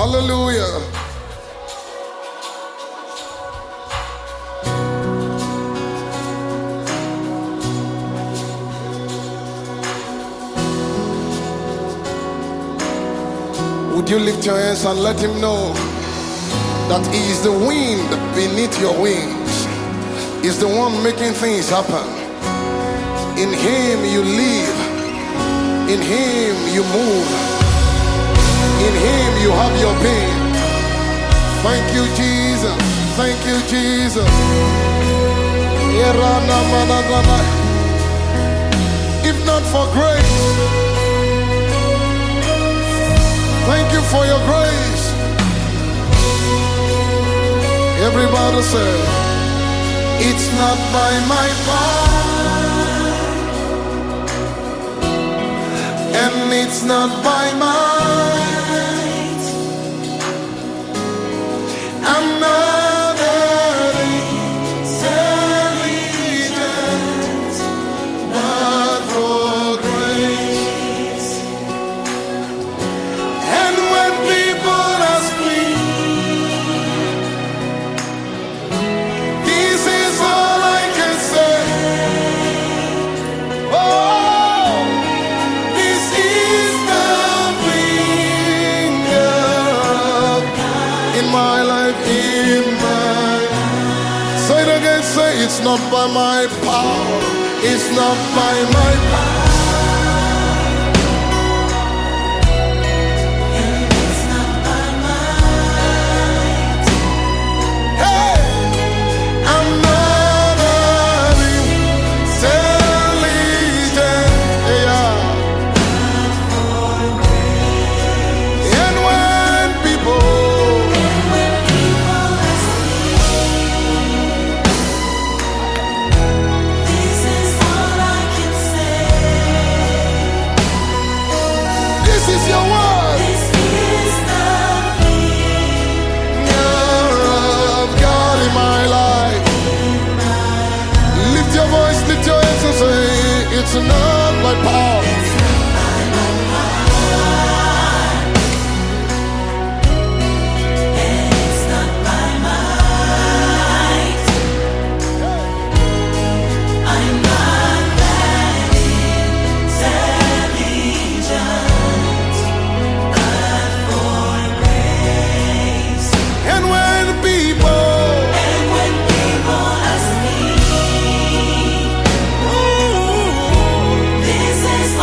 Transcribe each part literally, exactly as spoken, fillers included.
Hallelujah. Would you lift your hands and let him know that he is the wind beneath your wings? He's the one making things happen. In him you live. In him you move. In him you have your being. Thank you, Jesus. Thank you, Jesus. If not for grace, thank you for your grace. Everybody say, it's not by my power, and it's not by might. I'm not that intelligent, but for grace. And when people ask me, this is all I can say. Oh, this is the finger in my life, in my. Say it again, say it's not by my power, it's not by my power. It's not my power. It's not by my might. And it's not by might. I'm not that intelligent, but for grace. And when people And when people ask me, this is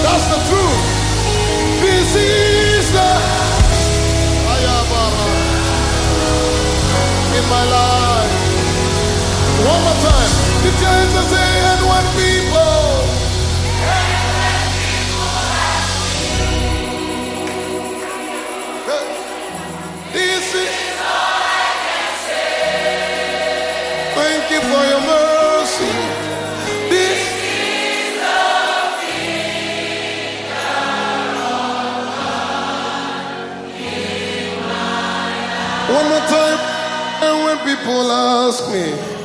That's the truth. This is the Ayabara in my life. One more time. The church is saying, and when people, this is all I can say. Thank you for your mercy. This is the kingdom of God in my life. One more time, and when people ask me,